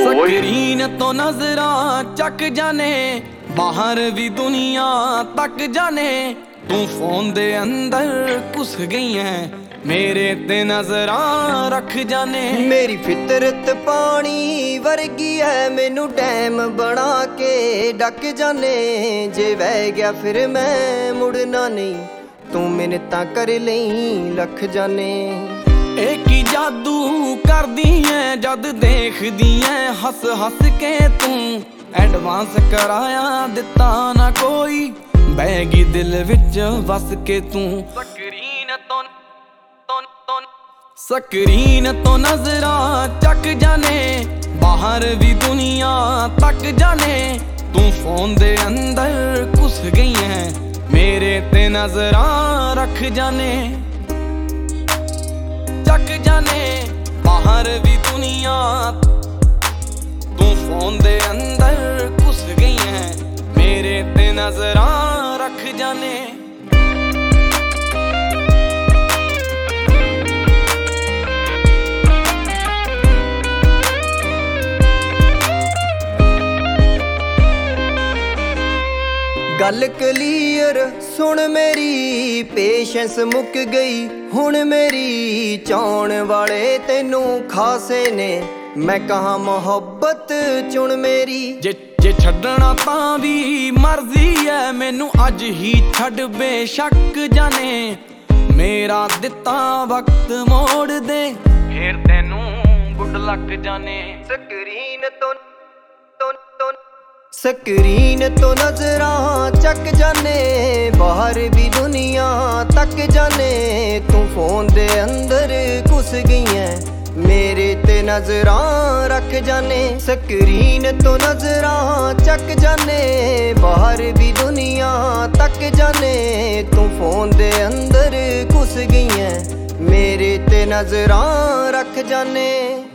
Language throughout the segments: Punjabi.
boy. ਸਕਰੀਨ ਤੋਂ ਨਜ਼ਰਾਂ ਚੱਕ ਜਾਣੇ, ਬਾਹਰ ਵੀ ਦੁਨੀਆ ਤੱਕ ਜਾਣੇ, ਤੂੰ ਫੋਨ ਦੇ ਅੰਦਰ ਘੁਸ ਗਈ ਐ, ਮੇਰੇ ਤੇ ਨਜ਼ਰਾਂ ਰੱਖ ਜਾਣੇ। ਮੇਰੀ ਫਿਤਰਤ ਪਾਣੀ ਵਰਗੀ ਐ, ਮੈਨੂੰ ਡੈਮ ਬਣਾ ਕੇ ਡੱਕ ਜਾਣੇ, ਜੇ ਵਹਿ ਗਿਆ ਫਿਰ ਮੈਂ ਮੁੜਨਾ ਨਹੀਂ, ਤੂੰ ਮਿੰਨਤਾਂ ਕਰ ਲਈ ਲੱਖ ਜਾਣੇ। ਇਹ ਕੀ ਜਾਦੂ ਕਰਦੀ ਐ ਜਦ ਦੇਖਦੀ ਐ, ਹੱਸ ਹੱਸ ਕੇ ਤੂੰ ਐਡਵਾਂਸ ਕਰਾਇਆ ਦਿੱਤਾ ਨਾ ਕੋਈ, ਬਹਿ ਗਈ ਦਿਲ ਵਿੱਚ ਵਸ ਕੇ ਤੂੰ। ਸਕਰੀਨ ਤੋਂ ਨਜ਼ਰਾਂ ਚੱਕ ਜਾਣੇ, ਬਾਹਰ ਵੀ ਦੁਨੀਆ ਤੱਕ ਜਾਣੇ, ਤੂੰ ਫੋਨ ਦੇ ਅੰਦਰ ਘੁਸ ਗਈ ਐ, ਮੇਰੇ ਤੇ ਨਜ਼ਰਾਂ ਰੱਖ ਜਾਣੇ। ਚੱਕ ਜਾਣੇ, ਬਾਹਰ ਵੀ ਦੁਨੀਆ, ਤੂੰ ਫੋਨ ਦੇ ਅੰਦਰ ਘੁਸ ਗਈ ਐ, ਮੇਰੇ ਤੇ ਨਜ਼ਰਾਂ ਰੱਖ ਜਾਣੇ। ਗੱਲ ਕਲੀਅਰ ਸੁਣ ਮੇਰੀ, ਪੇਸ਼ੈਂਸ ਮੁੱਕ ਗਈ ਹੁਣ ਮੇਰੀ, ਚਾਹੁਣ ਵਾਲੇ ਤੈਨੂੰ ਖਾਸੇ ਨੇ, ਮੈਂ ਕਹਾਂ ਮੁਹੱਬਤ ਚੁਣ ਮੇਰੀ। ਜੇ ਛੱਡਣਾ ਤਾਂ ਵੀ ਮਰਜ਼ੀ ਐ, ਮੈਨੂੰ ਅੱਜ ਹੀ ਛੱਡ ਬੇਸ਼ੱਕ ਜਾਣੇ, ਮੇਰਾ ਦਿੱਤਾ ਵਕਤ ਮੋੜ ਦੇ, ਫੇਰ ਤੈਨੂੰ ਗੁੱਡ ਲੱਕ ਜਾਣੇ। ਸਕਰੀਨ ਤੋਂ ਨਜ਼ਰਾਂ ਚੱਕ ਜਾਣੇ, ਬਾਹਰ ਵੀ ਦੁਨੀਆ ਤੱਕ ਜਾਣੇ, ਤੂੰ ਫੋਨ ਦੇ ਅੰਦਰ ਘੁਸ ਗਈ ਐ, ਮੇਰੇ ਤੇ ਨਜ਼ਰਾਂ ਰੱਖ ਜਾਣੇ। ਸਕਰੀਨ ਤੋਂ ਨਜ਼ਰਾਂ ਚੱਕ ਜਾਣੇ, ਬਾਹਰ ਵੀ ਦੁਨੀਆ ਤੱਕ ਜਾਣੇ, ਤੂੰ ਫੋਨ ਦੇ ਅੰਦਰ ਘੁਸ ਗਈ ਐ, ਮੇਰੇ ਤੇ ਨਜ਼ਰਾਂ ਰੱਖ ਜਾਣੇ।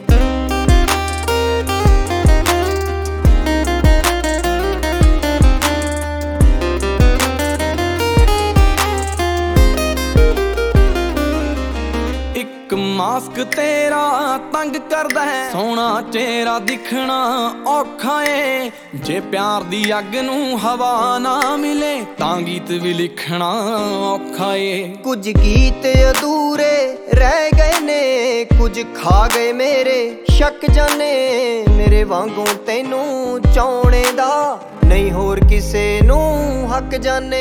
ਮਾਸਕ ਤੇਰਾ ਤੰਗ ਕਰਦਾ ਹੈ, ਸੋਹਣਾ ਚਿਹਰਾ ਦਿਖਣਾ ਔਖਾ ਏ, ਜੇ ਪਿਆਰ ਦੀ ਅੱਗ ਨੂੰ ਹਵਾ ਨਾ ਮਿਲੇ ਤਾਂ ਗੀਤ ਵੀ ਲਿਖਣਾ ਔਖਾ ਏ। ਕੁਝ ਗੀਤ ਅਧੂਰੇ ਰਹਿ ਗਏ ਨੇ, ਕੁਝ ਖਾ ਗਏ ਮੇਰੇ ਸ਼ੱਕ ਜਾਣੇ, ਮੇਰੇ ਵਾਂਗੂ ਤੈਨੂੰ ਚਾਹੁਣੇ ਦਾ ਨਹੀਂ ਹੋਰ ਕਿਸੇ ਨੂੰ ਹੱਕ ਜਾਣੇ।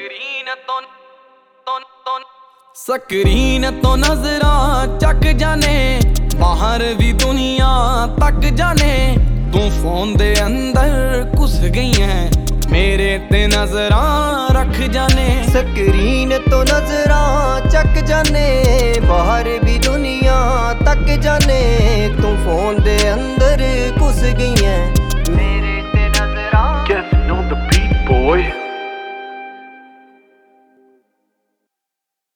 ਸਕਰੀਨ ਤੋਂ ਨਜ਼ਰਾਂ ਚੱਕ ਜਾਣੇ, ਬਾਹਰ ਵੀ ਦੁਨੀਆ ਤੱਕ ਜਾਣੇ, ਤੂੰ ਫੋਨ ਦੇ ਅੰਦਰ ਘੁਸ ਗਈ ਐ, ਮੇਰੇ ਤੇ ਨਜ਼ਰਾਂ ਰੱਖ ਜਾਣੇ। ਸਕਰੀਨ ਤੋਂ ਨਜ਼ਰਾਂ ਚੱਕ ਜਾਣੇ, ਬਾਹਰ ਵੀ ਦੁਨੀਆ ਤੱਕ ਜਾਣੇ, ਤੂੰ ਫੋਨ ਦੇ ਅੰਦਰ ਘੁਸ ਗਈ ਐ, ਮੇਰੇ ਤੇ ਨਜ਼ਰਾਂ। Kevin on the beat, boy.